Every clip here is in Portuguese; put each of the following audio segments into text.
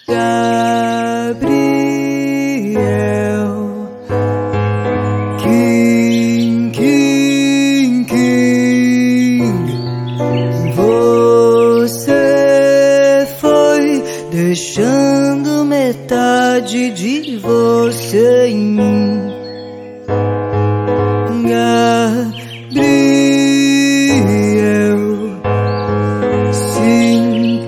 Gabriel, Kim, você foi deixando metade de você em mim. Gabriel, sim,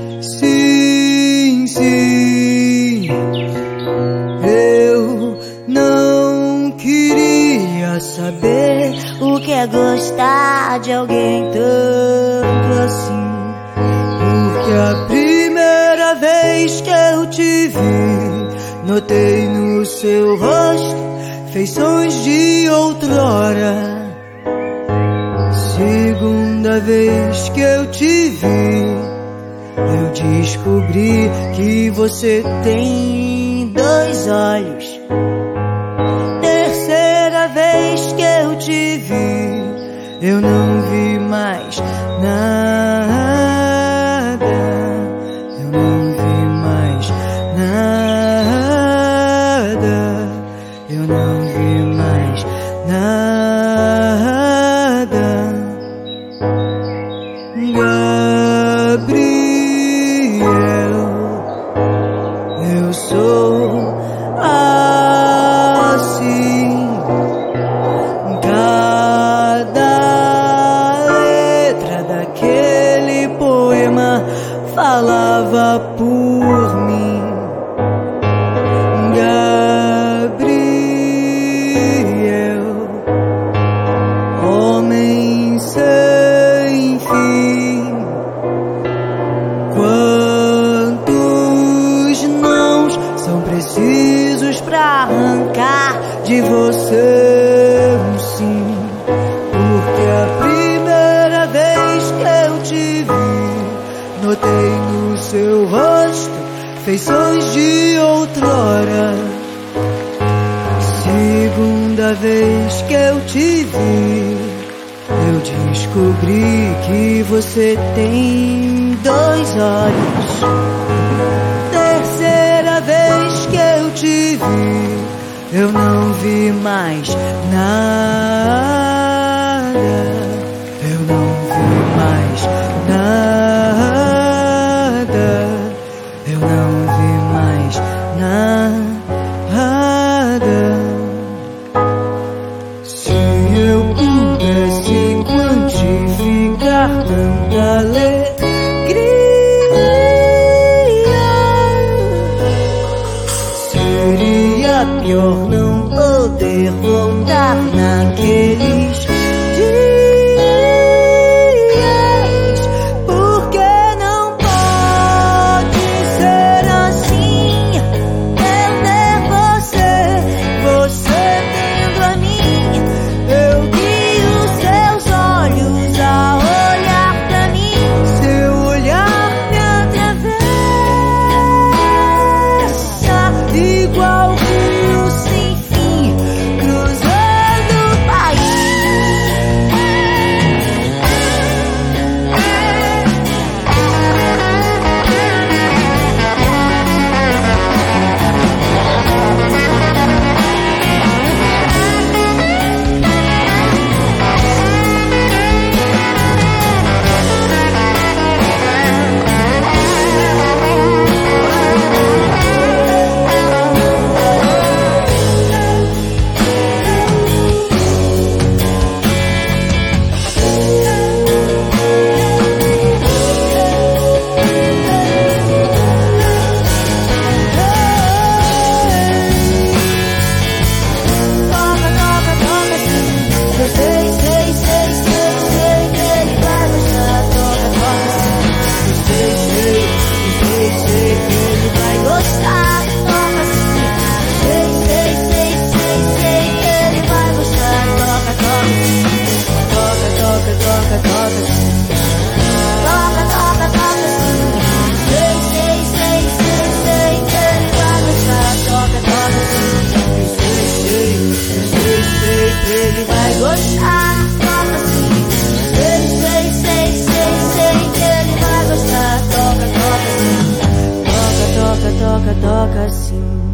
eu não queria saber o que é gostar de alguém tanto assim. Porque a primeira vez que eu te vi, notei no seu rosto feições de outrora. Segunda vez que eu te vi, eu descobri que você tem dois olhos. Terceira vez que eu te vi, eu não vi mais nada. Eu não vi mais nada. Eu não vi mais nada. Gabriel, eu sou assim. Cada letra daquele poema falava por mim. Gabriel, homem sem fim. Quantos nãos são precisos pra arrancar de você um sim? Porque a primeira vez que eu te vi, notei no seu rosto feições de outrora. Segunda vez que eu te vi, eu descobri que você tem dois olhos. Terceira vez que eu te vi, eu não vi mais nada. Eu não vi mais nada. Eu não vi mais nada. Se eu pudesse quantificar tanta alegria, seria pior não poder voltar naqueles dias. Porque não pode ser assim, eu ter você, você tendo a mim. Eu vi os seus olhos a olhar pra mim. toca, toca assim.